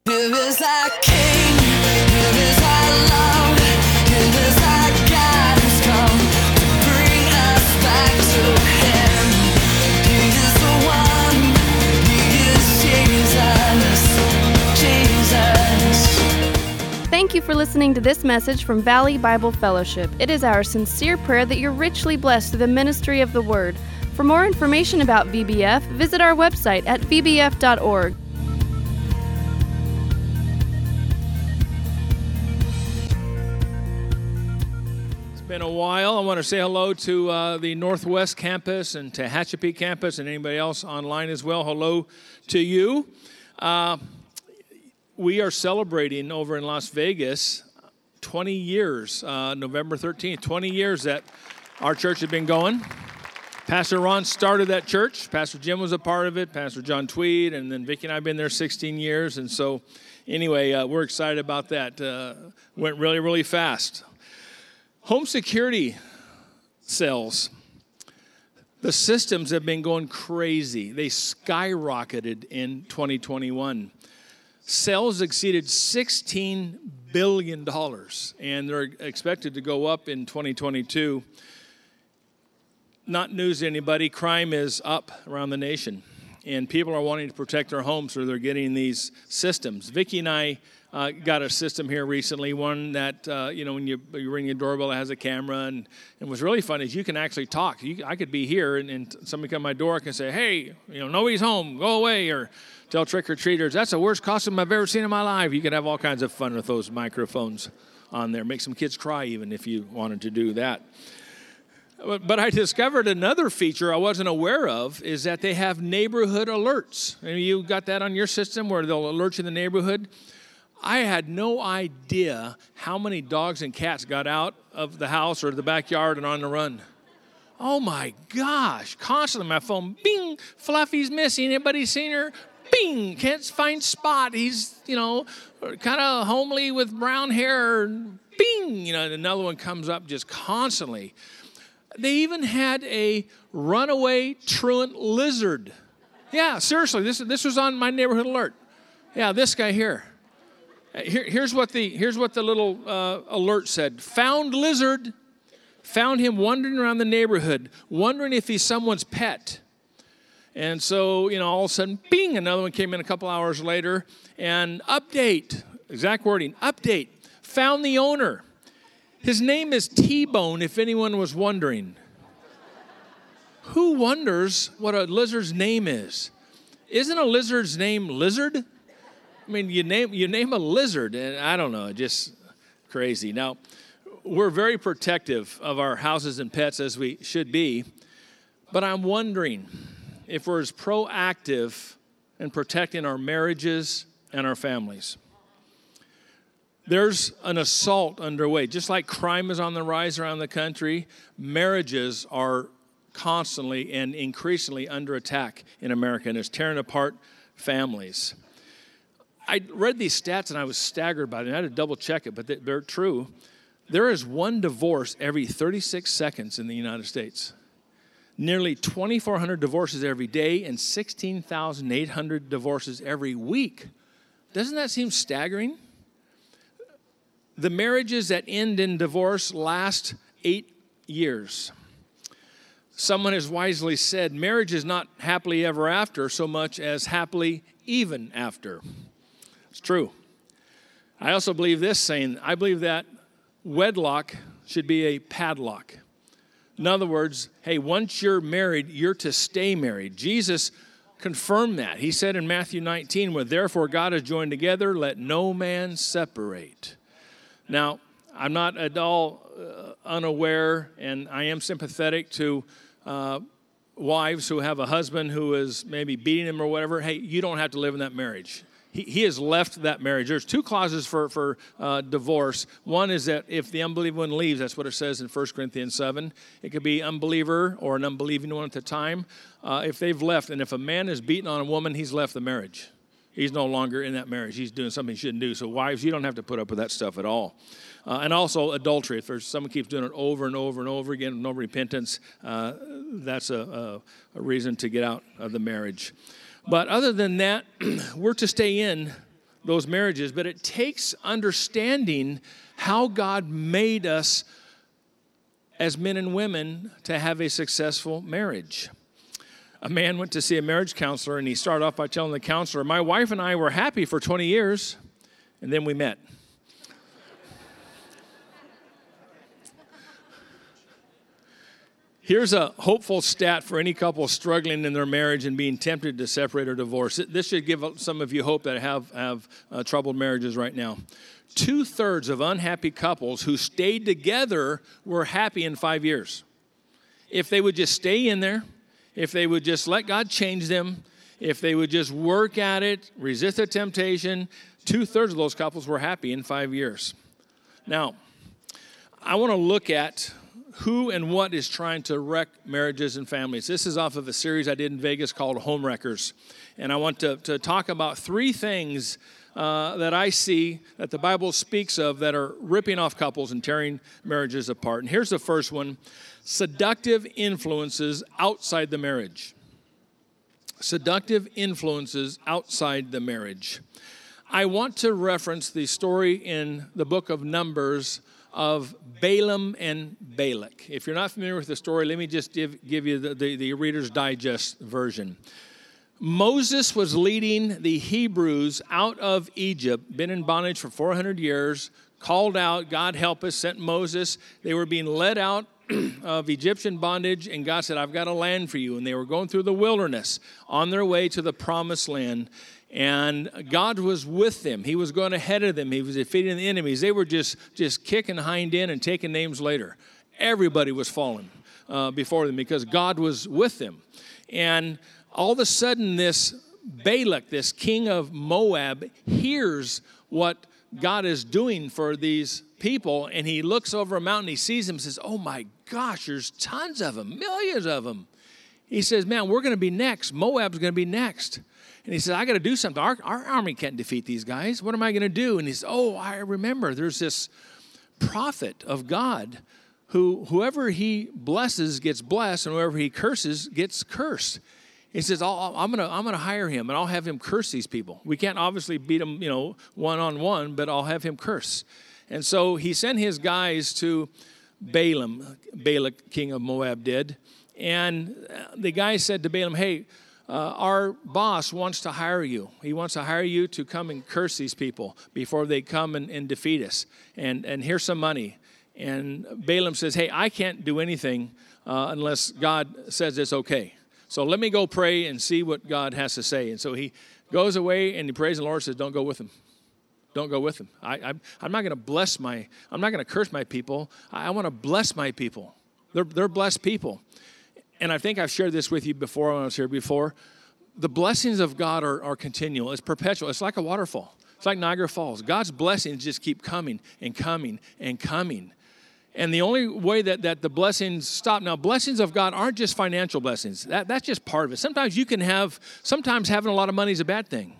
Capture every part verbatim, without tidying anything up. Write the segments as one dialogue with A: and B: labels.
A: Here is our King, here is our love, here is our God who's come to bring us back to Him. He is the one, He is Jesus, Jesus.
B: Thank you for listening to this message from Valley Bible Fellowship. It is our sincere prayer that you're richly blessed through the ministry of the Word. For more information about V B F, visit our website at v b f dot org.
C: Been a while. I want to say hello to uh, the Northwest Campus and to Tehachapi Campus and anybody else online as well. Hello to you. Uh, we are celebrating over in Las Vegas twenty years, uh, November thirteenth, twenty years that our church has been going. Pastor Ron started that church. Pastor Jim was a part of it, Pastor John Tweed, and then Vicki and I have been there sixteen years. And so anyway, uh, we're excited about that. Uh, went really, really fast. Home security sales, the systems have been going crazy. They skyrocketed in twenty twenty-one. Sales exceeded sixteen billion dollars, and they're expected to go up in twenty twenty-two. Not news to anybody, crime is up around the nation, and people are wanting to protect their homes, so they're getting these systems. Vicki and I Uh, got a system here recently, one that, uh, you know, when you, you ring your doorbell, it has a camera. And, and what's really fun is you can actually talk. You, I could be here, and, and somebody come to my door and say, hey, you know, nobody's home, go away. Or tell trick-or-treaters, that's the worst costume I've ever seen in my life. You could have all kinds of fun with those microphones on there. Make some kids cry even if you wanted to do that. But, but I discovered another feature I wasn't aware of is that they have neighborhood alerts. And you got that on your system where they'll alert you in the neighborhood? I had no idea how many dogs and cats got out of the house or the backyard and on the run. Oh my gosh, constantly my phone, bing, Fluffy's missing, anybody seen her? Bing, can't find Spot, he's, you know, kind of homely with brown hair, bing, you know, and another one comes up just constantly. They even had a runaway truant lizard. Yeah, seriously, this, this was on my neighborhood alert. Yeah, this guy here. Here, here's what the here's what the little uh, alert said. Found lizard, found him wandering around the neighborhood, wondering if he's someone's pet. And so, you know, all of a sudden, bing, another one came in a couple hours later, and update, exact wording, update, found the owner. His name is T-Bone, if anyone was wondering. Who wonders what a lizard's name is? Isn't a lizard's name Lizard? I mean, you name you name a lizard, and I don't know, just crazy. Now, we're very protective of our houses and pets as we should be, but I'm wondering if we're as proactive in protecting our marriages and our families. There's an assault underway. Just like crime is on the rise around the country, marriages are constantly and increasingly under attack in America, and it's tearing apart families. I read these stats and I was staggered by them. I had to double check it, but they're true. There is one divorce every thirty-six seconds in the United States. Nearly twenty-four hundred divorces every day and sixteen thousand eight hundred divorces every week. Doesn't that seem staggering? The marriages that end in divorce last eight years. Someone has wisely said, marriage is not happily ever after so much as happily even after. It's true. I also believe this saying, I believe that wedlock should be a padlock. In other words, hey, once you're married, you're to stay married. Jesus confirmed that. He said in Matthew nineteen, where therefore God has joined together, let no man separate. Now, I'm not at all uh, unaware, and I am sympathetic to uh, wives who have a husband who is maybe beating them or whatever. Hey, you don't have to live in that marriage. He, he has left that marriage. There's two clauses for, for uh, divorce. One is that if the unbelieving one leaves, that's what it says in First Corinthians seven. It could be unbeliever or an unbelieving one at the time. Uh, if they've left, and if a man is beating on a woman, he's left the marriage. He's no longer in that marriage. He's doing something he shouldn't do. So wives, you don't have to put up with that stuff at all. Uh, and also adultery. If there's someone keeps doing it over and over and over again with no repentance, uh, that's a, a, a reason to get out of the marriage. But other than that, we're to stay in those marriages, but it takes understanding how God made us as men and women to have a successful marriage. A man went to see a marriage counselor, and he started off by telling the counselor, my wife and I were happy for twenty years, and then we met. Here's a hopeful stat for any couple struggling in their marriage and being tempted to separate or divorce. This should give some of you hope that have, have uh, troubled marriages right now. Two-thirds of unhappy couples who stayed together were happy in five years. If they would just stay in there, if they would just let God change them, if they would just work at it, resist the temptation, two-thirds of those couples were happy in five years. Now, I want to look at who and what is trying to wreck marriages and families. This is off of a series I did in Vegas called Home Wreckers. And I want to, to talk about three things uh, that I see that the Bible speaks of that are ripping off couples and tearing marriages apart. And here's the first one: seductive influences outside the marriage. Seductive influences outside the marriage. I want to reference the story in the book of Numbers of Balaam and Balak. If you're not familiar with the story, let me just give, give you the, the, the Reader's Digest version. Moses was leading the Hebrews out of Egypt, been in bondage for four hundred years, called out, God help us, sent Moses. They were being led out of Egyptian bondage, and God said, I've got a land for you. And they were going through the wilderness on their way to the promised land. And God was with them. He was going ahead of them. He was defeating the enemies. They were just, just kicking hind end and taking names later. Everybody was falling uh, before them because God was with them. And all of a sudden, this Balak, this king of Moab, hears what God is doing for these people. And he looks over a mountain. He sees them and says, oh, my gosh, there's tons of them, millions of them. He says, man, we're going to be next. Moab's going to be next. And he says, I got to do something. Our, our army can't defeat these guys. What am I going to do? And he says, oh, I remember. There's this prophet of God who whoever he blesses gets blessed, and whoever he curses gets cursed. He says, I'll, I'm going to I'm going to hire him, and I'll have him curse these people. We can't obviously beat them, you know, one-on-one, but I'll have him curse. And so he sent his guys to Balaam, Balak, king of Moab, did. And the guy said to Balaam, hey, Uh, our boss wants to hire you. He wants to hire you to come and curse these people before they come and, and defeat us. And, and here's some money. And Balaam says, hey, I can't do anything uh, unless God says it's okay. So let me go pray and see what God has to say. And so he goes away and he prays, and the Lord says, don't go with him. Don't go with him. I, I, I'm not going to bless my, I'm not going to curse my people. I, I want to bless my people. They're, they're blessed people. And I think I've shared this with you before when I was here before. The blessings of God are, are continual. It's perpetual. It's like a waterfall. It's like Niagara Falls. God's blessings just keep coming and coming and coming. And the only way that, that the blessings stop, now blessings of God aren't just financial blessings. That, that's just part of it. Sometimes you can have, sometimes having a lot of money is a bad thing.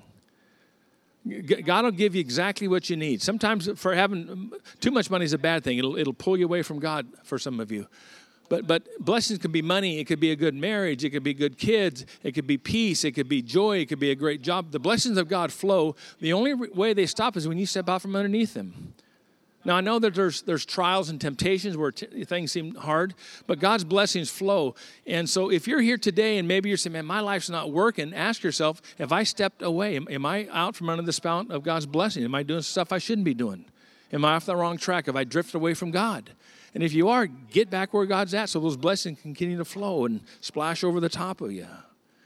C: God will give you exactly what you need. Sometimes for having too much money is a bad thing. It'll, it'll pull you away from God for some of you. But but blessings can be money. It could be a good marriage. It could be good kids. It could be peace. It could be joy. It could be a great job. The blessings of God flow. The only way they stop is when you step out from underneath them. Now, I know that there's there's trials and temptations where t- things seem hard, but God's blessings flow. And so if you're here today and maybe you're saying, man, my life's not working, ask yourself, have I stepped away? Am, am I out from under the spout of God's blessing? Am I doing stuff I shouldn't be doing? Am I off the wrong track? Have I drifted away from God? And if you are, get back where God's at so those blessings can continue to flow and splash over the top of you.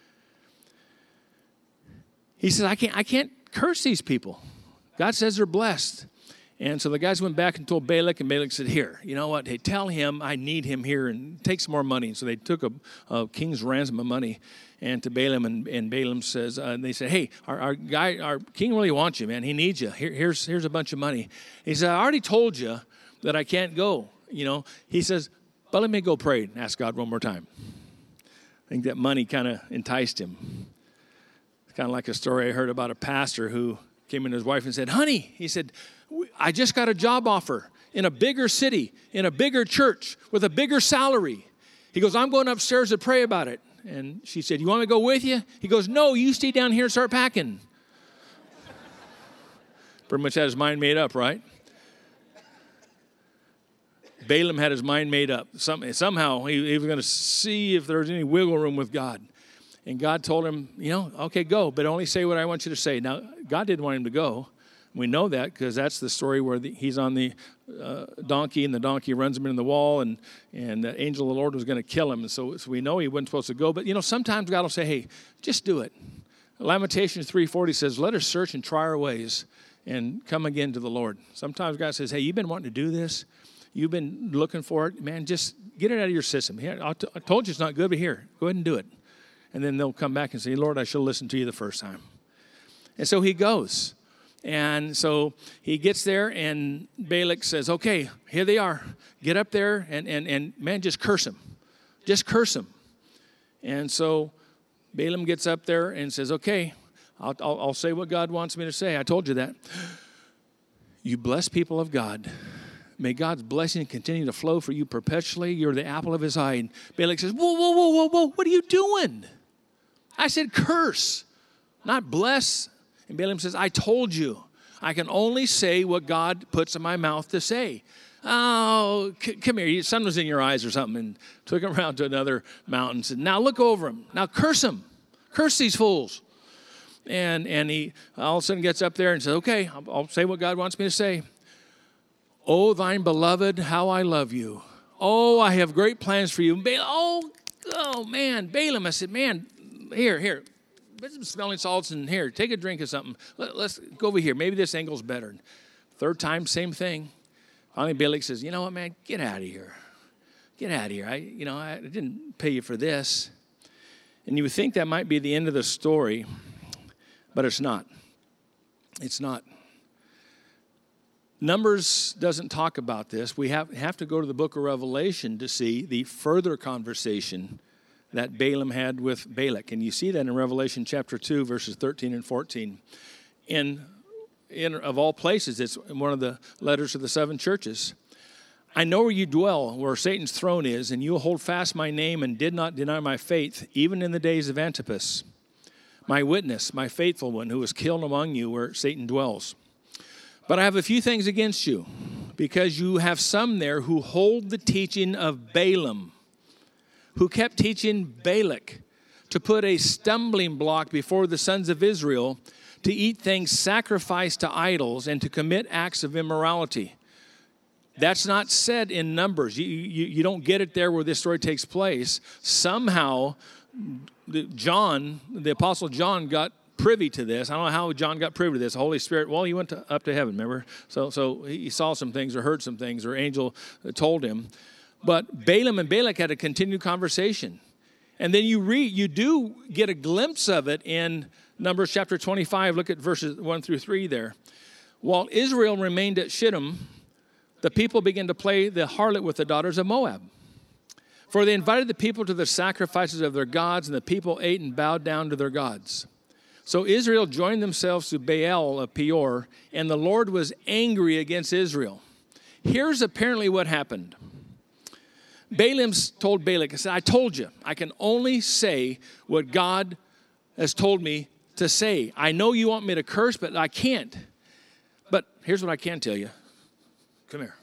C: He says, I can't, I can't curse these people. God says they're blessed. And so the guys went back and told Balak, and Balak said, here, you know what? Hey, tell him I need him here and take some more money. And so they took a, a king's ransom of money and to Balaam, and, and Balaam says, uh, and they said, hey, our, our guy, our king really wants you, man. He needs you. Here, here's, here's a bunch of money. He said, I already told you that I can't go. You know, he says, but let me go pray and ask God one more time. I think that money kind of enticed him. It's kind of like a story I heard about a pastor who came in to his wife and said, honey, he said, I just got a job offer in a bigger city, in a bigger church, with a bigger salary. He goes, I'm going upstairs to pray about it. And she said, you want me to go with you? He goes, no, you stay down here and start packing. Pretty much had his mind made up, right? Balaam had his mind made up. Some, somehow he, he was going to see if there was any wiggle room with God. And God told him, you know, okay, go, but only say what I want you to say. Now, God didn't want him to go. We know that because that's the story where the, he's on the uh, donkey, and the donkey runs him into the wall, and, and the angel of the Lord was going to kill him. And so, so we know he wasn't supposed to go. But, you know, sometimes God will say, hey, just do it. Lamentations three forty says, let us search and try our ways and come again to the Lord. Sometimes God says, hey, you've been wanting to do this. You've been looking for it. Man, just get it out of your system. Here, I, t- I told you it's not good, but here, go ahead and do it. And then they'll come back and say, Lord, I should have listened to you the first time. And so he goes. And so he gets there, and Balak says, okay, here they are. Get up there, and, and, and man, just curse them. Just curse them. And so Balaam gets up there and says, okay, I'll, I'll, I'll say what God wants me to say. I told you that. You bless people of God. May God's blessing continue to flow for you perpetually. You're the apple of his eye. And Balak says, whoa, whoa, whoa, whoa, whoa, what are you doing? I said curse, not bless. And Balaam says, I told you. I can only say what God puts in my mouth to say. Oh, c- come here. Your sun was in your eyes or something. And took him around to another mountain and said, now look over him. Now curse him. Curse these fools. And and he all of a sudden gets up there and says, okay, I'll, I'll say what God wants me to say. Oh, thine beloved, how I love you. Oh, I have great plans for you. Balaam, oh, oh, man, Balaam. I said, man, here, here. Put some smelling salts in here. Take a drink of something. Let, let's go over here. Maybe this angle's better. Third time, same thing. Finally, Balak says, you know what, man? Get out of here. Get out of here. I, you know, I didn't pay you for this. And you would think that might be the end of the story, but it's not. It's not. Numbers doesn't talk about this. We have, have to go to the book of Revelation to see the further conversation that Balaam had with Balak. And you see that in Revelation chapter two, verses thirteen and fourteen. In, in of all places, it's in one of the letters of the seven churches. I know where you dwell, where Satan's throne is, and you will hold fast my name and did not deny my faith, even in the days of Antipas, my witness, my faithful one, who was killed among you where Satan dwells. But I have a few things against you, because you have some there who hold the teaching of Balaam, who kept teaching Balak to put a stumbling block before the sons of Israel, to eat things sacrificed to idols and to commit acts of immorality. That's not said in Numbers. You, you, you don't get it there where this story takes place. Somehow, John, the Apostle John, got privy to this. I don't know how John got privy to this. The Holy Spirit, well, he went to, up to heaven, remember? So, so he saw some things or heard some things, or angel told him. But Balaam and Balak had a continued conversation. And then you read, you do get a glimpse of it in Numbers chapter twenty-five. Look at verses one through three there. While Israel remained at Shittim, the people began to play the harlot with the daughters of Moab. For they invited the people to the sacrifices of their gods, and the people ate and bowed down to their gods. So Israel joined themselves to Baal of Peor, and the Lord was angry against Israel. Here's apparently what happened. Balaam told Balak, I said, I told you, I can only say what God has told me to say. I know you want me to curse, but I can't. But here's what I can tell you. Come here.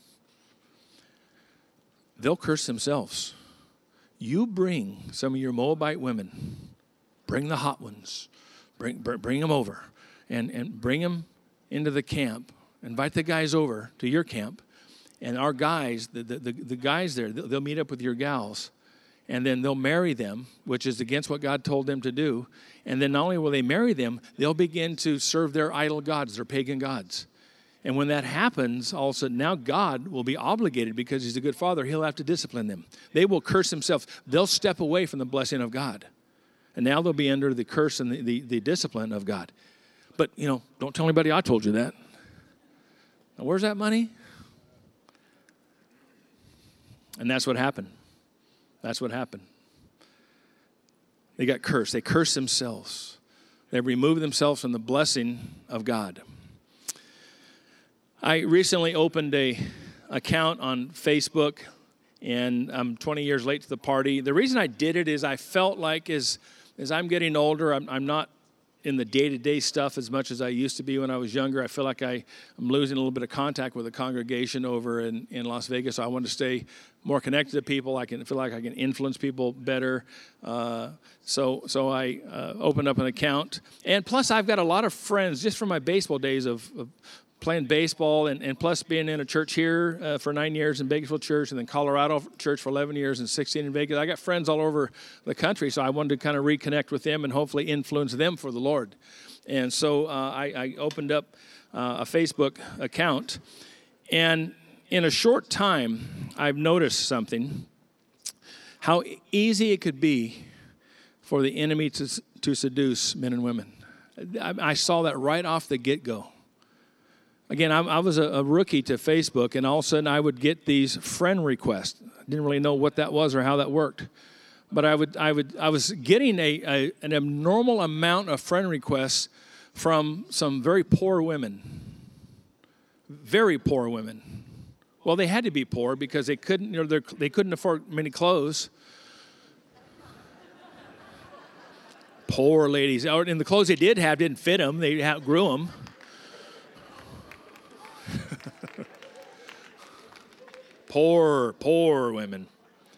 C: They'll curse themselves. You bring some of your Moabite women. Bring the hot ones. Bring, bring them over and, and bring them into the camp. Invite the guys over to your camp. And our guys, the, the, the guys there, they'll meet up with your gals. And then they'll marry them, which is against what God told them to do. And then not only will they marry them, they'll begin to serve their idol gods, their pagan gods. And when that happens, all of a sudden now God will be obligated, because he's a good father, he'll have to discipline them. They will curse themselves. They'll step away from the blessing of God. And now they'll be under the curse and the, the, the discipline of God. But, you know, don't tell anybody I told you that. Now, where's that money? And that's what happened. That's what happened. They got cursed. They cursed themselves. They removed themselves from the blessing of God. I recently opened a account on Facebook, and I'm twenty years late to the party. The reason I did it is I felt like as, as I'm getting older, I'm, I'm not in the day-to-day stuff as much as I used to be when I was younger. I feel like I, I'm losing a little bit of contact with the congregation over in, in Las Vegas. So I want to stay more connected to people. I can feel like I can influence people better. Uh, so so I uh, opened up an account. And plus, I've got a lot of friends just from my baseball days of, of playing baseball, and, and plus being in a church here uh, for nine years in Bakersfield Church, and then Colorado Church for eleven years and sixteen in Vegas. I got friends all over the country, so I wanted to kind of reconnect with them and hopefully influence them for the Lord. And so uh, I, I opened up uh, a Facebook account, and in a short time, I've noticed something, how easy it could be for the enemy to, to seduce men and women. I, I saw that right off the get-go. Again, I, I was a, a rookie to Facebook, and all of a sudden I would get these friend requests. I didn't really know what that was or how that worked, but I would, I would, I was getting a, a an abnormal amount of friend requests from some very poor women, very poor women. Well, they had to be poor because they couldn't, you know, they couldn't afford many clothes. Poor ladies, and the clothes they did have didn't fit them; they outgrew them. Poor, poor women.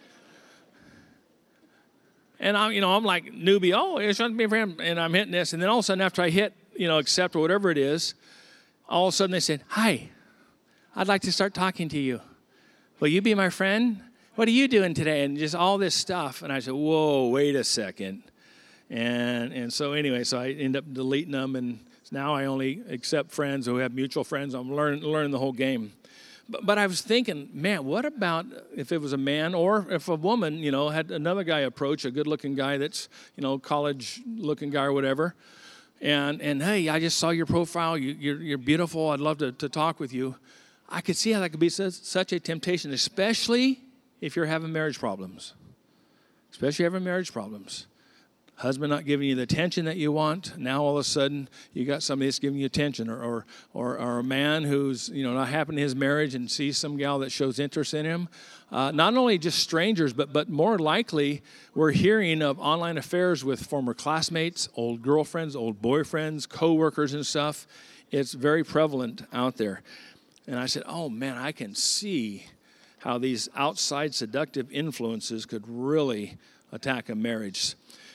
C: And I'm, you know, I'm like newbie. Oh, it's not me for him, and I'm hitting this, and then all of a sudden, after I hit, you know, accept or whatever it is, all of a sudden they said, "Hi, I'd like to start talking to you. Will you be my friend? What are you doing today?" And just all this stuff. And I said, "Whoa, wait a second." And and so anyway, so I end up deleting them, and now I only accept friends who have mutual friends. I'm learning learning the whole game. But, but I was thinking, man, what about if it was a man, or if a woman, you know, had another guy approach, a good-looking guy that's, you know, college-looking guy or whatever, and and hey, I just saw your profile. You, you're you're beautiful. I'd love to, to talk with you. I could see how that could be such, such a temptation, especially if you're having marriage problems. Especially if you're having marriage problems. Husband not giving you the attention that you want. Now all of a sudden you got somebody that's giving you attention, or or or, or a man who's, you know, not happy in his marriage and sees some gal that shows interest in him. Uh, not only just strangers, but but more likely we're hearing of online affairs with former classmates, old girlfriends, old boyfriends, coworkers and stuff. It's very prevalent out there. And I said, oh man, I can see how these outside seductive influences could really attack a marriage.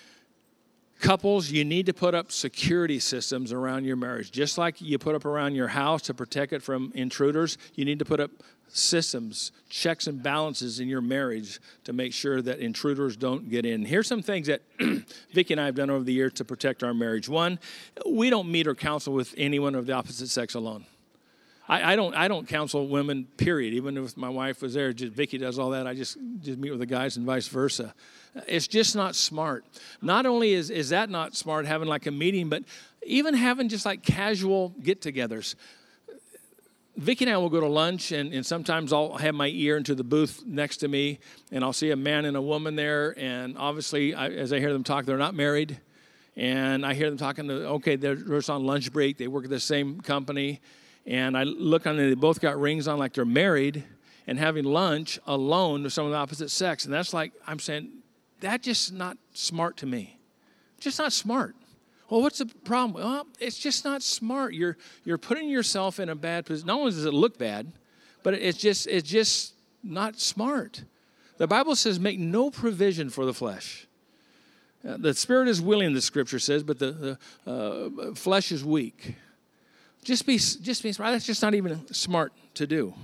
C: Couples, you need to put up security systems around your marriage. Just like you put up around your house to protect it from intruders, you need to put up systems, checks and balances in your marriage to make sure that intruders don't get in. Here's some things that Vicki and I have done over the years to protect our marriage. One, we don't meet or counsel with anyone of the opposite sex alone. I, I don't I don't counsel women, period. Even if my wife was there, just Vicki does all that. I just, just meet with the guys and vice versa. It's just not smart. Not only is, is that not smart, having like a meeting, but even having just like casual get-togethers. Vicki and I will go to lunch, and, and sometimes I'll have my ear into the booth next to me, and I'll see a man and a woman there, and obviously, I, as I hear them talk, they're not married. And I hear them talking to, okay, they're just on lunch break. They work at the same company. And I look on, and they both got rings on like they're married and having lunch alone with someone of the opposite sex. And that's like, I'm saying, that's just not smart to me. Just not smart. Well, what's the problem? Well, it's just not smart. You're you're putting yourself in a bad position. Not only does it look bad, but it's just it's just not smart. The Bible says, make no provision for the flesh. Uh, the spirit is willing, the scripture says, but the, the uh, flesh is weak. Just be, just be smart. That's just not even smart to do.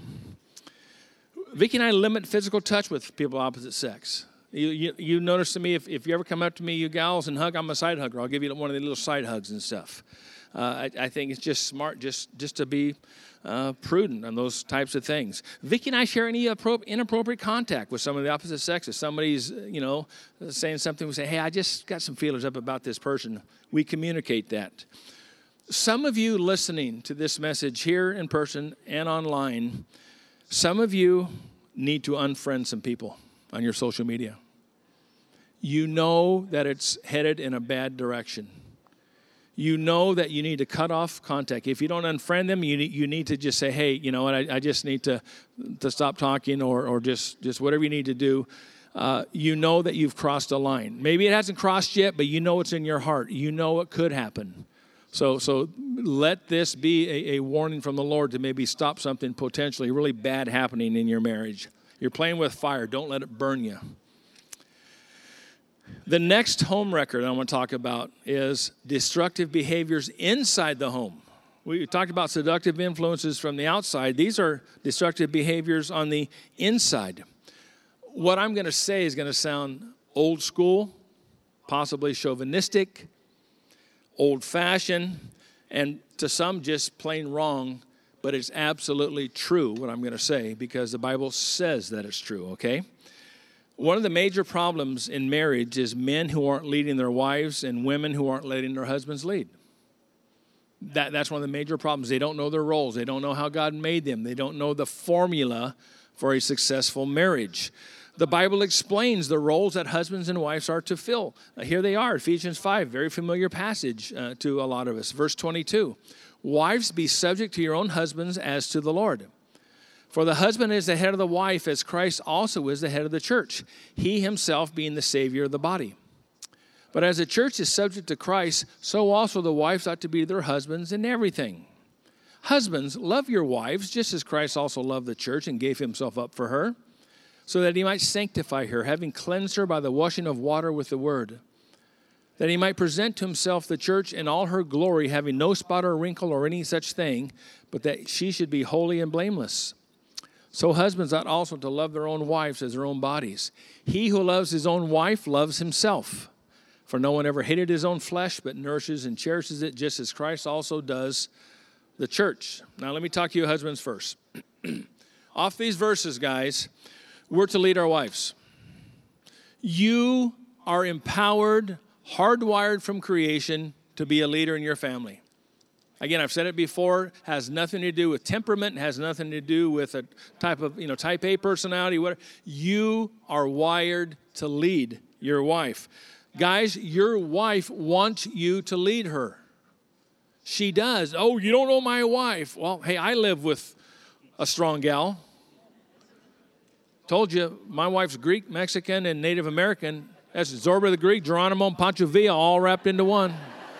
C: Vicki and I limit physical touch with people of opposite sex. You, you, you notice to me, if, if you ever come up to me, you gals, and hug, I'm a side hugger. I'll give you one of the little side hugs and stuff. Uh, I, I think it's just smart just, just to be uh, prudent on those types of things. Vicki and I share any appro- inappropriate contact with some of the opposite sex. If somebody's, you know, saying something, we say, hey, I just got some feelers up about this person. We communicate that. Some of you listening to this message here in person and online, some of you need to unfriend some people on your social media. You know that it's headed in a bad direction. You know that you need to cut off contact. If you don't unfriend them, you need, you need to just say, hey, you know what, I, I just need to, to stop talking, or, or just, just whatever you need to do. uh, you know that you've crossed a line. Maybe it hasn't crossed yet, but you know it's in your heart. You know it could happen. So so let this be a, a warning from the Lord to maybe stop something potentially really bad happening in your marriage. You're playing with fire. Don't let it burn you. The next home record I want to talk about is destructive behaviors inside the home. We talked about seductive influences from the outside. These are destructive behaviors on the inside. What I'm going to say is going to sound old school, possibly chauvinistic, old-fashioned, and to some just plain wrong, but it's absolutely true what I'm going to say because the Bible says that it's true, okay? One of the major problems in marriage is men who aren't leading their wives and women who aren't letting their husbands lead. That, that's one of the major problems. They don't know their roles. They don't know how God made them. They don't know the formula for a successful marriage. The Bible explains the roles that husbands and wives are to fill. Uh, here they are, Ephesians five, very familiar passage uh, to a lot of us. Verse twenty-two, wives, be subject to your own husbands as to the Lord. For the husband is the head of the wife, as Christ also is the head of the church, he himself being the Savior of the body. But as the church is subject to Christ, so also the wives ought to be their husbands in everything. Husbands, love your wives, just as Christ also loved the church and gave himself up for her, so that he might sanctify her, having cleansed her by the washing of water with the word, that he might present to himself the church in all her glory, having no spot or wrinkle or any such thing, but that she should be holy and blameless. So husbands ought also to love their own wives as their own bodies. He who loves his own wife loves himself. For no one ever hated his own flesh, but nourishes and cherishes it, just as Christ also does the church. Now let me talk to you husbands first. Off these verses, guys, we're to lead our wives. You are empowered, hardwired from creation to be a leader in your family. Again, I've said it before, has nothing to do with temperament, has nothing to do with a type of, you know, type A personality, whatever. You are wired to lead your wife. Guys, your wife wants you to lead her. She does. Oh, you don't know my wife. Well, hey, I live with a strong gal. Told you, my wife's Greek, Mexican, and Native American. That's Zorba the Greek, Geronimo, and Pancho Villa all wrapped into one.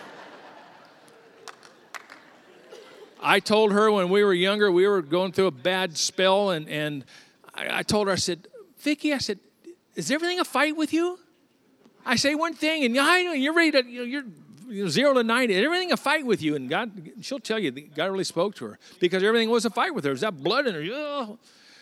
C: I told her when we were younger, we were going through a bad spell, and, and I, I told her, I said, Vicki, I said, is everything a fight with you? I say one thing, and I know you're ready to, you know, you're, you're zero to ninety. Is everything a fight with you? And God, she'll tell you, God really spoke to her because everything was a fight with her. There's that blood in her. Oh.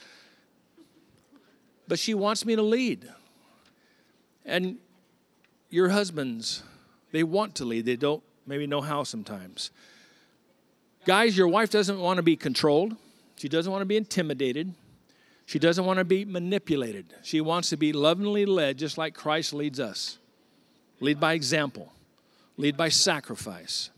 C: But she wants me to lead. And your husbands, they want to lead. They don't maybe know how sometimes. Guys, your wife doesn't want to be controlled. She doesn't want to be intimidated. She doesn't want to be manipulated. She wants to be lovingly led just like Christ leads us. Lead by example. Lead by sacrifice.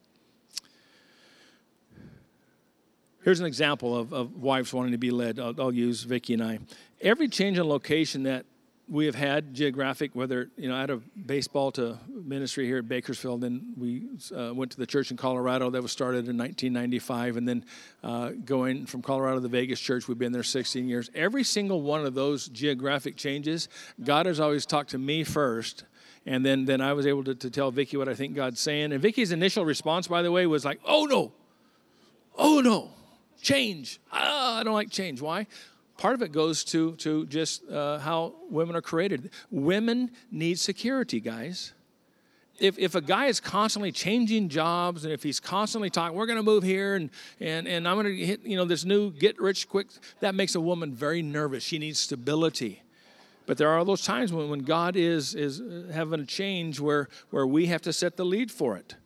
C: Here's an example of, of wives wanting to be led. I'll, I'll use Vicki and I. Every change in location that we have had, geographic, whether, you know, out of baseball to ministry here at Bakersfield, then we uh, went to the church in Colorado that was started in nineteen ninety-five, and then uh, going from Colorado to the Vegas church, we've been there sixteen years. Every single one of those geographic changes, God has always talked to me first, and then, then I was able to, to tell Vicki what I think God's saying. And Vicki's initial response, by the way, was like, oh no, oh no, change. Ah, I don't like change. Why? Part of it goes to, to just uh, how women are created. Women need security, guys. If if a guy is constantly changing jobs, and if he's constantly talking, we're going to move here, and, and, and I'm going to hit, you know, this new get-rich-quick, that makes a woman very nervous. She needs stability. But there are those times when, when God is, is having a change where, where we have to set the lead for it.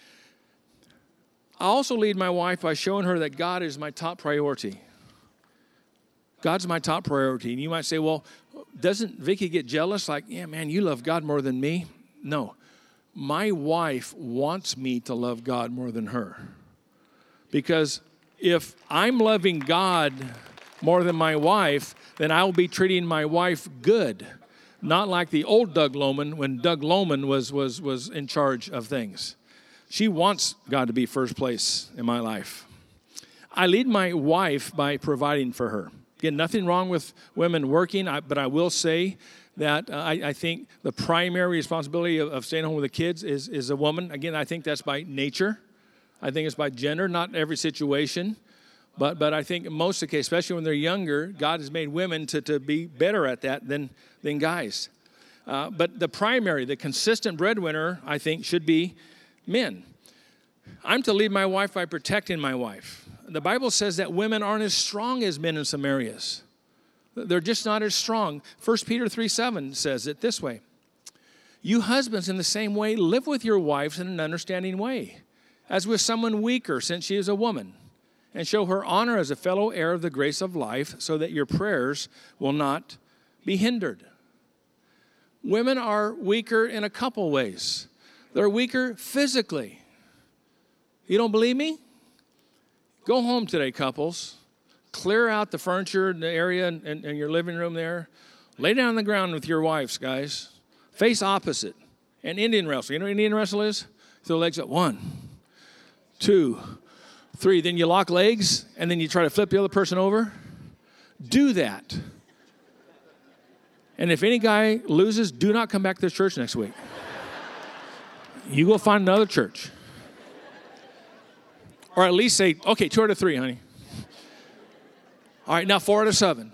C: I also lead my wife by showing her that God is my top priority. God's my top priority. And you might say, well, doesn't Vicki get jealous? Like, yeah, man, you love God more than me. No, my wife wants me to love God more than her. Because if I'm loving God more than my wife, then I'll be treating my wife good. Not like the old Doug Lohman when Doug Lohman was, was, was in charge of things. She wants God to be first place in my life. I lead my wife by providing for her. Again, nothing wrong with women working, I, but I will say that uh, I, I think the primary responsibility of, of staying home with the kids is, is a woman. Again, I think that's by nature. I think it's by gender, not every situation. But but I think in most of the case, especially when they're younger, God has made women to, to be better at that than, than guys. Uh, but the primary, the consistent breadwinner, I think, should be men. I'm to lead my wife by protecting my wife. The Bible says that women aren't as strong as men in some areas. They're just not as strong. First Peter three seven says it this way. You husbands, in the same way, live with your wives in an understanding way, as with someone weaker, since she is a woman, and show her honor as a fellow heir of the grace of life, so that your prayers will not be hindered. Women are weaker in a couple ways. They're weaker physically. You don't believe me? Go home today, couples. Clear out the furniture in the area in, in, in your living room there. Lay down on the ground with your wives, guys. Face opposite. And Indian wrestle. You know what Indian wrestle is? Throw legs up. One, two, three. Then you lock legs, and then you try to flip the other person over. Do that. And if any guy loses, do not come back to the church next week. You go find another church. Or at least say, okay, two out of three, honey. All right, now four out of seven.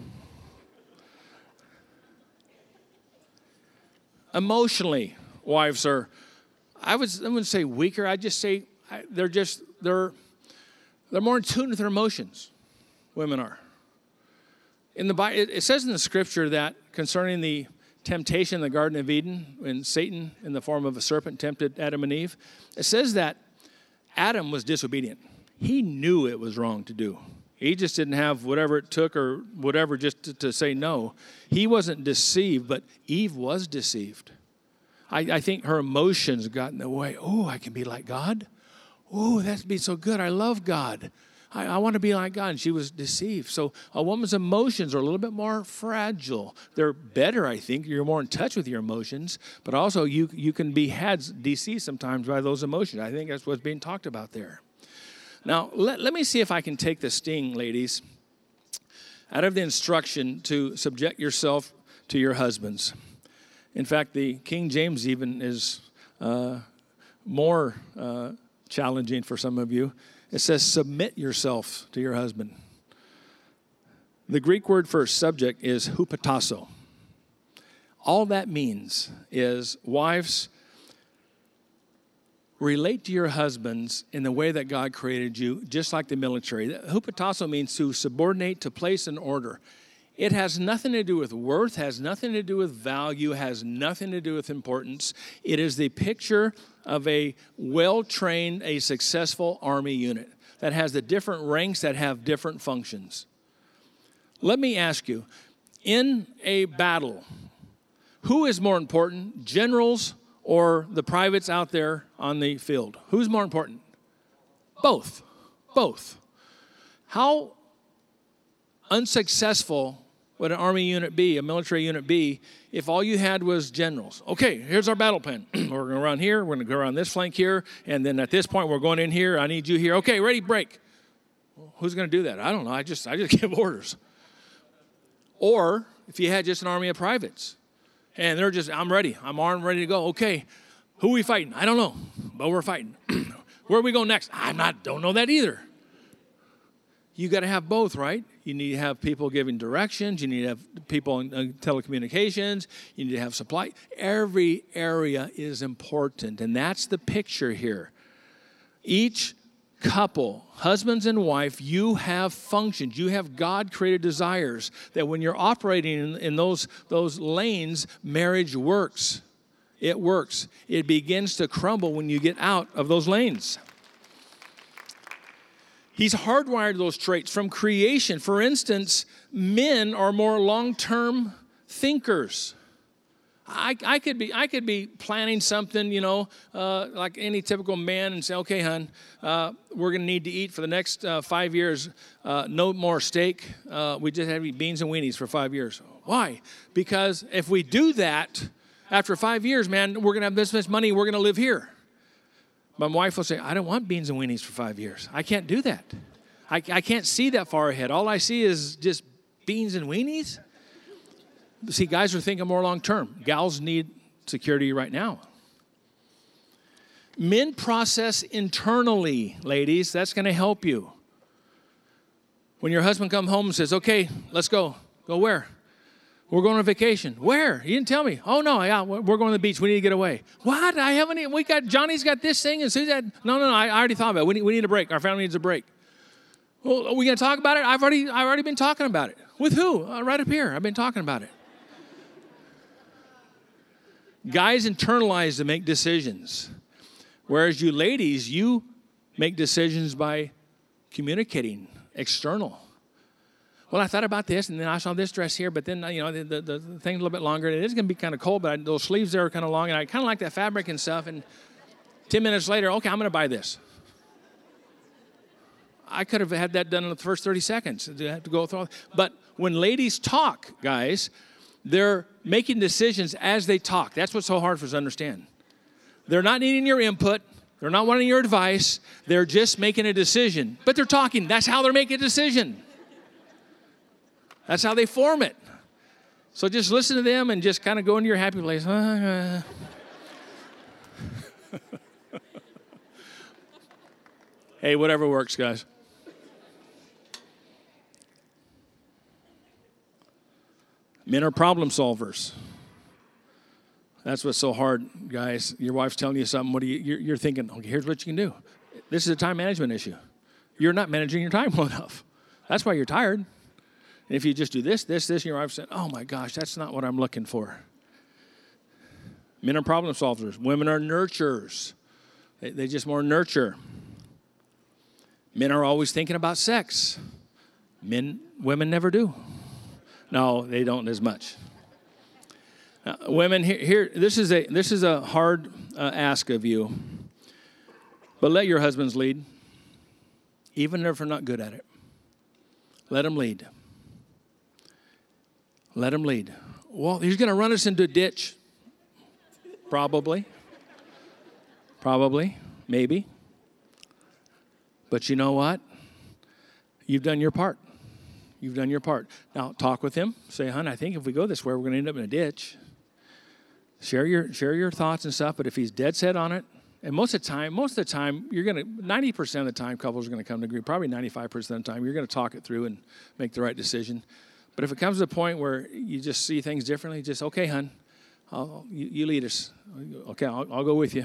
C: Emotionally, wives are, I would, I wouldn't say weaker. I'd just say they're just, they're, they're more in tune with their emotions. Women are. In the Bible, it says in the scripture that concerning the temptation in the Garden of Eden, when Satan, in the form of a serpent, tempted Adam and Eve, it says that Adam was disobedient. He knew it was wrong to do. He just didn't have whatever it took or whatever just to, to say no. He wasn't deceived, but Eve was deceived. I, I think her emotions got in the way. Oh, I can be like God? Oh, that'd be so good. I love God. I, I want to be like God. And she was deceived. So a woman's emotions are a little bit more fragile. They're better, I think. You're more in touch with your emotions. But also you, you can be had deceived sometimes by those emotions. I think that's what's being talked about there. Now, let, let me see if I can take the sting, ladies, out of the instruction to subject yourself to your husbands. In fact, the King James even is uh, more uh, challenging for some of you. It says, submit yourself to your husband. The Greek word for subject is hupotasso. All that means is, wives, relate to your husbands in the way that God created you, just like the military. Hupotasso means to subordinate, to place in order. It has nothing to do with worth, has nothing to do with value, has nothing to do with importance. It is the picture of a well-trained, a successful army unit that has the different ranks that have different functions. Let me ask you, in a battle, who is more important, generals or the privates out there on the field? Who's more important? Both. Both. How unsuccessful would an army unit be, a military unit be, if all you had was generals? Okay, here's our battle plan. We're going to run here. We're going to go around this flank here. And then at this point, we're going in here. I need you here. Okay, ready, break. Well, who's going to do that? I don't know. I just, I just give orders. Or if you had just an army of privates, and they're just, I'm ready. I'm armed, ready to go. Okay, who are we fighting? I don't know, but we're fighting. Where are we going next? I'm not, don't know that either. You got to have both, right? You need to have people giving directions. You need to have people in uh, telecommunications. You need to have supply. Every area is important, and that's the picture here. Each couple, husbands and wife, you have functions. You have God-created desires that when you're operating in, in those, those lanes, marriage works. It works. It begins to crumble when you get out of those lanes. He's hardwired those traits from creation. For instance, men are more long-term thinkers. I, I could be I could be planning something, you know, uh, like any typical man, and say, okay, hon, uh, we're going to need to eat for the next uh, five years. Uh, no more steak. Uh, we just have to eat beans and weenies for five years. Why? Because if we do that, after five years, man, we're going to have this much money. We're going to live here. My wife will say, I don't want beans and weenies for five years. I can't do that. I, I can't see that far ahead. All I see is just beans and weenies? See, guys are thinking more long term. Gals need security right now. Men process internally, ladies. That's going to help you. When your husband comes home and says, okay, let's go. Go where? We're going on vacation. Where? You didn't tell me. Oh, no, yeah, we're going to the beach. We need to get away. What? I haven't, we got, Johnny's got this thing. And Sue's got, no, no, no, I already thought about it. We need, we need a break. Our family needs a break. Well, are we going to talk about it? I've already, I've already been talking about it. With who? Uh, right up here. I've been talking about it. Guys internalize to make decisions. Whereas you ladies, you make decisions by communicating external. Well, I thought about this, and then I saw this dress here, but then, you know, the, the, the thing's a little bit longer. It is going to be kind of cold, but I, those sleeves there are kind of long, and I kind of like that fabric and stuff. And ten minutes later, okay, I'm going to buy this. I could have had that done in the first thirty seconds. To have to go through. But when ladies talk, guys, they're making decisions as they talk. That's what's so hard for us to understand. They're not needing your input. They're not wanting your advice. They're just making a decision. But they're talking. That's how they're making a decision. That's how they form it. So just listen to them and just kind of go into your happy place. Hey, whatever works, guys. Men are problem solvers. That's what's so hard, guys. Your wife's telling you something. What do you? You're, you're thinking, okay, here's what you can do. This is a time management issue. You're not managing your time well enough. That's why you're tired. And if you just do this, this, this, and your wife said, oh my gosh, that's not what I'm looking for. Men are problem solvers. Women are nurturers. They, they just more nurture. Men are always thinking about sex. Men, women never do. No, they don't as much. Uh, women, here, here, this is a this is a hard uh, ask of you. But let your husbands lead, even if they're not good at it. Let them lead. Let him lead. Well, he's going to run us into a ditch. Probably. Probably. Maybe. But you know what? You've done your part. You've done your part. Now, talk with him. Say, hon, I think if we go this way, we're going to end up in a ditch. Share your share your thoughts and stuff. But if he's dead set on it, and most of the time, most of the time, you're going to, ninety percent of the time, couples are going to come to agree. Probably ninety-five percent of the time, you're going to talk it through and make the right decision. But if it comes to a point where you just see things differently, just, okay, hon, I'll, you, you lead us. Okay, I'll, I'll go with you.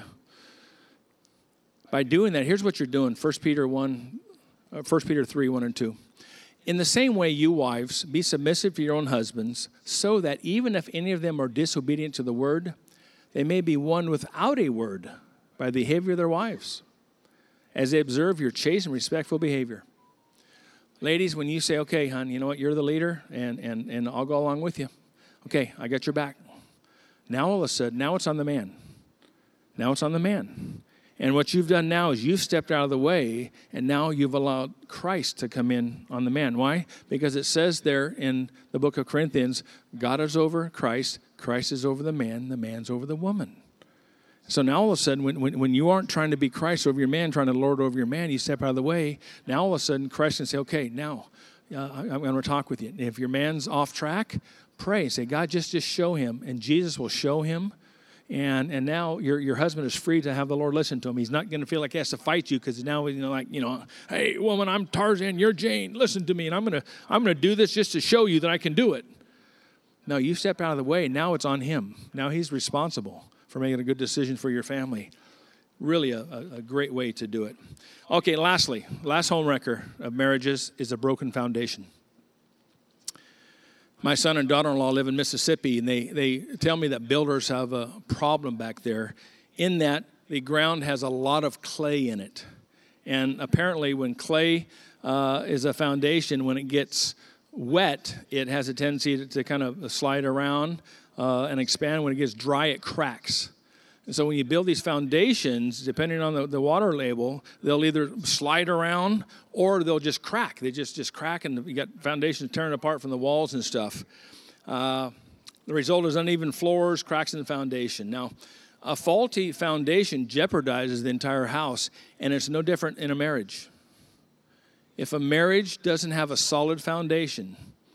C: By doing that, here's what you're doing. First Peter one, uh, First Peter three, one and two. In the same way, you wives, be submissive to your own husbands, so that even if any of them are disobedient to the word, they may be won without a word by the behavior of their wives, as they observe your chaste and respectful behavior. Ladies, when you say, okay, hon, you know what, you're the leader, and, and, and I'll go along with you. Okay, I got your back. Now all of a sudden, now it's on the man. Now it's on the man. And what you've done now is you've stepped out of the way, and now you've allowed Christ to come in on the man. Why? Because it says there in the book of Corinthians, God is over Christ, Christ is over the man, the man's over the woman. So now all of a sudden, when, when, when you aren't trying to be Christ over your man, trying to lord over your man, you step out of the way. Now all of a sudden, Christ can say, okay, now uh, I'm going to talk with you. And if your man's off track, pray. Say, God, just, just show him. And Jesus will show him. And and now your your husband is free to have the Lord listen to him. He's not going to feel like he has to fight you because now, you know, like, you know, hey, woman, I'm Tarzan, you're Jane. Listen to me. And I'm going to I'm going to do this just to show you that I can do it. No, you step out of the way. Now it's on him. Now he's responsible for making a good decision for your family. Really a, a, a great way to do it. Okay, lastly, last home wrecker of marriages is a broken foundation. My son and daughter-in-law live in Mississippi, and they, they tell me that builders have a problem back there in that the ground has a lot of clay in it. And apparently when clay uh, is a foundation, when it gets wet, it has a tendency to, to kind of slide around uh, and expand. When it gets dry, it cracks. And so when you build these foundations, depending on the, the water label, they'll either slide around or they'll just crack. They just, just crack, and you got foundations tearing apart from the walls and stuff. Uh, the result is uneven floors, cracks in the foundation. Now, a faulty foundation jeopardizes the entire house, and it's no different in a marriage. If a marriage doesn't have a solid foundation,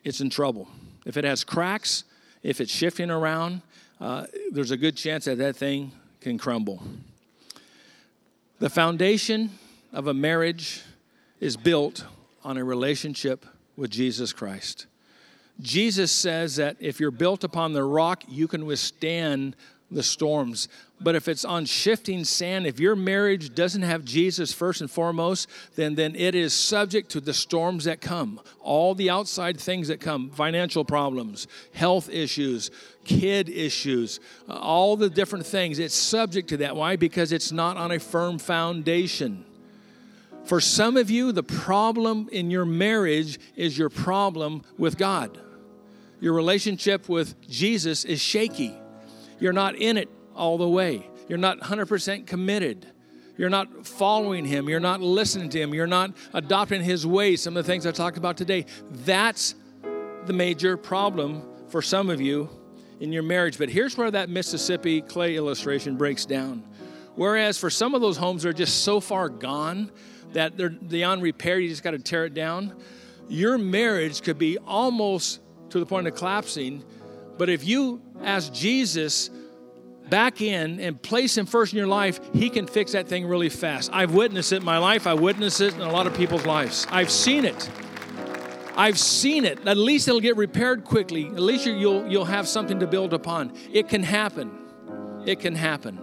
C: it's in trouble. If it has cracks, if it's shifting around, uh, there's a good chance that that thing can crumble. The foundation of a marriage is built on a relationship with Jesus Christ. Jesus says that if you're built upon the rock, you can withstand the storms. But if it's on shifting sand, if your marriage doesn't have Jesus first and foremost, then, then it is subject to the storms that come. All the outside things that come, financial problems, health issues, kid issues, uh, all the different things. It's subject to that. Why? Because it's not on a firm foundation. For some of you, the problem in your marriage is your problem with God. Your relationship with Jesus is shaky. You're not in it all the way. You're not one hundred percent committed. You're not following him. You're not listening to him. You're not adopting his ways, some of the things I talked about today. That's the major problem for some of you in your marriage. But here's where that Mississippi clay illustration breaks down. Whereas for some of those homes, they're just so far gone that they're beyond repair, you just got to tear it down. Your marriage could be almost to the point of collapsing. But if you ask Jesus back in and place him first in your life, he can fix that thing really fast. I've witnessed it in my life. I witnessed it in a lot of people's lives. I've seen it. I've seen it. At least it'll get repaired quickly. At least you'll, you'll have something to build upon. It can happen. It can happen.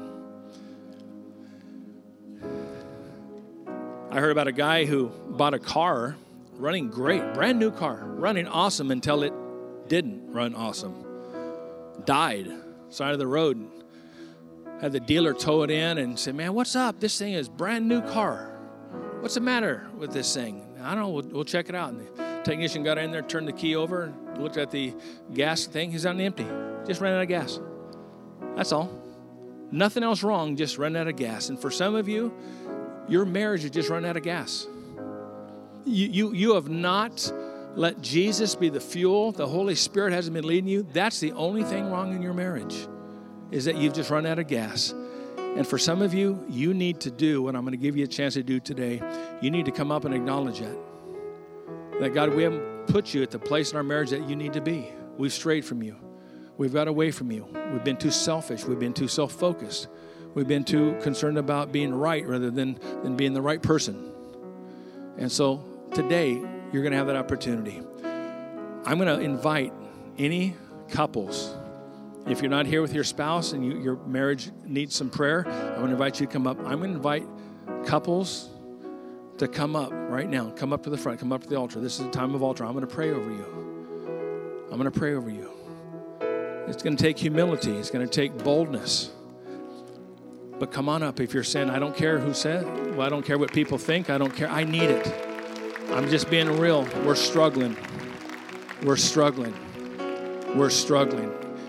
C: I heard about a guy who bought a car, running great, brand new car, running awesome until it didn't run awesome. Died, side of the road. Had the dealer tow it in and said, man, what's up? This thing is brand new car. What's the matter with this thing? I don't know, we'll, we'll check it out. And the technician got in there, turned the key over, looked at the gas thing. He's on empty. Just ran out of gas. That's all. Nothing else wrong, just ran out of gas. And for some of you, your marriage has just run out of gas. You, you, you have not let Jesus be the fuel. The Holy Spirit hasn't been leading you. That's the only thing wrong in your marriage, is that you've just run out of gas. And for some of you, you need to do what I'm going to give you a chance to do today. You need to come up and acknowledge that. That God, we haven't put you at the place in our marriage that you need to be. We've strayed from you. We've got away from you. We've been too selfish. We've been too self-focused. We've been too concerned about being right rather than, than being the right person. And so today, you're going to have that opportunity. I'm going to invite any couples, if you're not here with your spouse and you, your marriage needs some prayer, I'm going to invite you to come up. I'm going to invite couples to come up right now. Come up to the front. Come up to the altar. This is a time of altar. I'm going to pray over you. I'm going to pray over you. It's going to take humility. It's going to take boldness. But come on up. If you're saying, I don't care who said, well, I don't care what people think. I don't care. I need it. I'm just being real. We're struggling. We're struggling. We're struggling.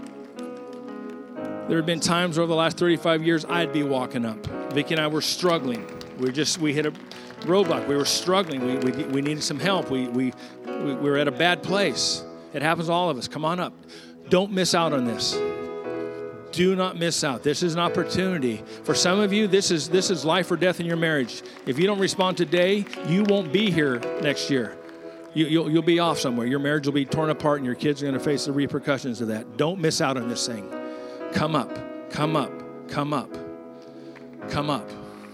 C: There have been times over the last thirty-five years I'd be walking up. Vicki and I were struggling. We just we hit a roadblock. We were struggling. We we, we needed some help. We, we we we were at a bad place. It happens to all of us. Come on up. Don't miss out on this. Do not miss out. This is an opportunity. For some of you, this is this is life or death in your marriage. If you don't respond today, you won't be here next year. You, you'll, you'll be off somewhere. Your marriage will be torn apart, and your kids are going to face the repercussions of that. Don't miss out on this thing. Come up. Come up. Come up. Come up.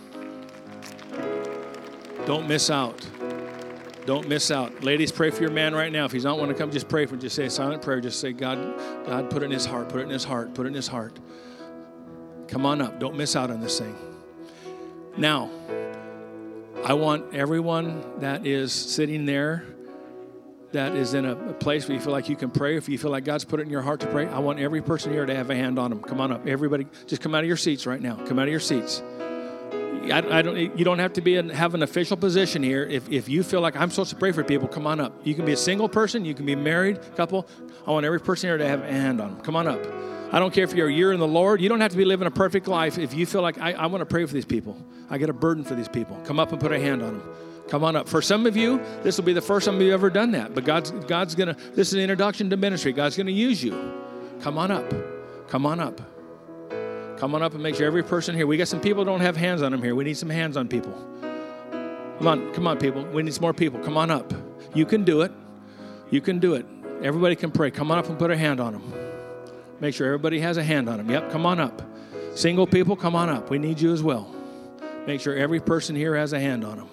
C: Don't miss out. Don't miss out. Ladies, pray for your man right now. If he's not want to come, just pray for him. Just say a silent prayer. Just say, God, God, put it in his heart. Put it in his heart. Put it in his heart. Come on up. Don't miss out on this thing. Now, I want everyone that is sitting there, that is in a, a place where you feel like you can pray, if you feel like God's put it in your heart to pray, I want every person here to have a hand on them. Come on up. Everybody, just come out of your seats right now. Come out of your seats. I, I don't. You don't have to be in, have an official position here. If if you feel like I'm supposed to pray for people, come on up. You can be a single person. You can be married, couple. I want every person here to have a hand on them. Come on up. I don't care if you're a year in the Lord. You don't have to be living a perfect life. If you feel like I, I want to pray for these people, I get a burden for these people. Come up and put a hand on them. Come on up. For some of you, this will be the first time you've ever done that. But God's God's gonna. This is an introduction to ministry. God's gonna use you. Come on up. Come on up. Come on up and make sure every person here. We got some people who don't have hands on them here. We need some hands on people. Come on, come on, people. We need some more people. Come on up. You can do it. You can do it. Everybody can pray. Come on up and put a hand on them. Make sure everybody has a hand on them. Yep, come on up. Single people, come on up. We need you as well. Make sure every person here has a hand on them.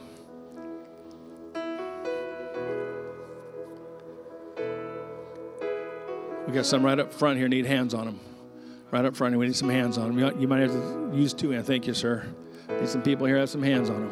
C: We got some right up front here need hands on them. Right up front here, we need some hands on them. You might have to use two hands. Thank you, sir. Need some people here have some hands on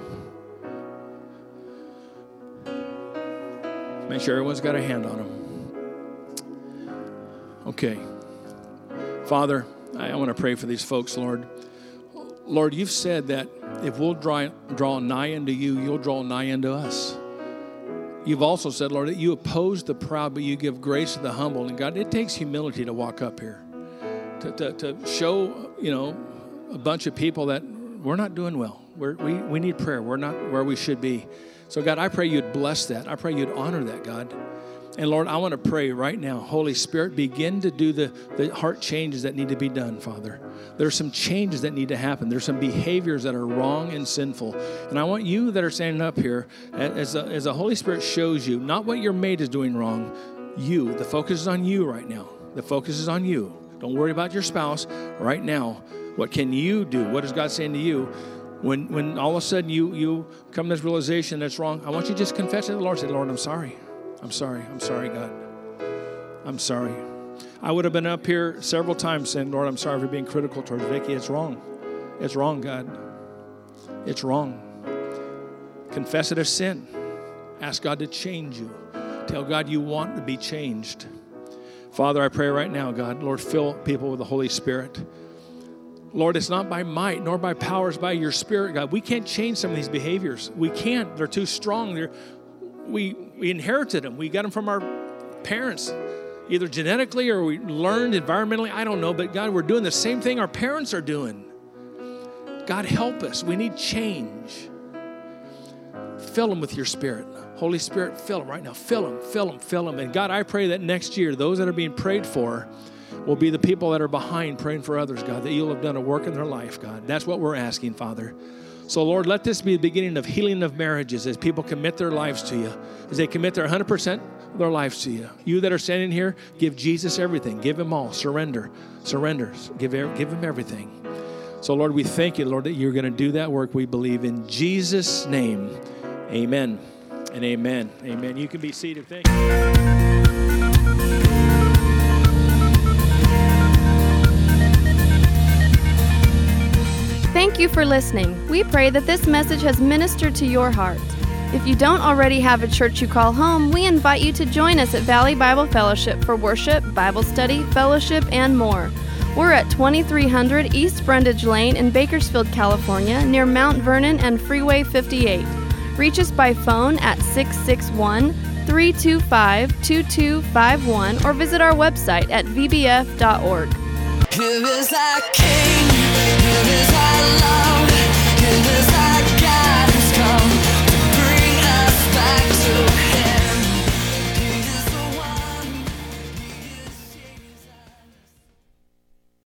C: them. Make sure everyone's got a hand on them. Okay. Father, I want to pray for these folks, Lord. Lord, you've said that if we'll draw, draw nigh unto you, you'll draw nigh unto us. You've also said, Lord, that you oppose the proud, but you give grace to the humble. And God, it takes humility to walk up here, to, to, to show, you know, a bunch of people that we're not doing well. We're, we, we need prayer. We're not where we should be. So, God, I pray you'd bless that. I pray you'd honor that, God. And, Lord, I want to pray right now, Holy Spirit, begin to do the, the heart changes that need to be done, Father. There's some changes that need to happen. There's some behaviors that are wrong and sinful. And I want you that are standing up here, as the, as the Holy Spirit shows you, not what your mate is doing wrong, you. The focus is on you right now. The focus is on you. Don't worry about your spouse right now. What can you do? What is God saying to you? When when all of a sudden you, you come to this realization that's wrong, I want you to just confess it to the Lord. Say, Lord, I'm sorry. I'm sorry. I'm sorry, God. I'm sorry. I would have been up here several times saying, Lord, I'm sorry for being critical towards Vicki. It's wrong. It's wrong, God. It's wrong. Confess it as sin. Ask God to change you. Tell God you want to be changed. Father, I pray right now, God, Lord, fill people with the Holy Spirit. Lord, it's not by might nor by power, it's by your Spirit, God. We can't change some of these behaviors. We can't. They're too strong. They're, we, we inherited them. We got them from our parents, either genetically or we learned environmentally. I don't know. But, God, we're doing the same thing our parents are doing. God, help us. We need change. Fill them with your Spirit. Holy Spirit, fill them right now. Fill them, fill them, fill them. And, God, I pray that next year, those that are being prayed for will be the people that are behind praying for others, God, that you'll have done a work in their life, God. That's what we're asking, Father. So, Lord, let this be the beginning of healing of marriages as people commit their lives to you, as they commit their one hundred percent of their lives to you. You that are standing here, give Jesus everything. Give him all. Surrender. Surrender. Give, give him everything. So, Lord, we thank you, Lord, that you're going to do that work, we believe. In Jesus' name, amen and amen. Amen. You can be seated. Thank you.
B: Thank you for listening. We pray that this message has ministered to your heart. If you don't already have a church you call home, we invite you to join us at Valley Bible Fellowship for worship, Bible study, fellowship, and more. We're at twenty-three hundred East Brundage Lane in Bakersfield, California, near Mount Vernon and Freeway fifty-eight. Reach us by phone at six six one, three two five, two two five one or visit our website at v b f dot org.
A: Here is our King, here is our love.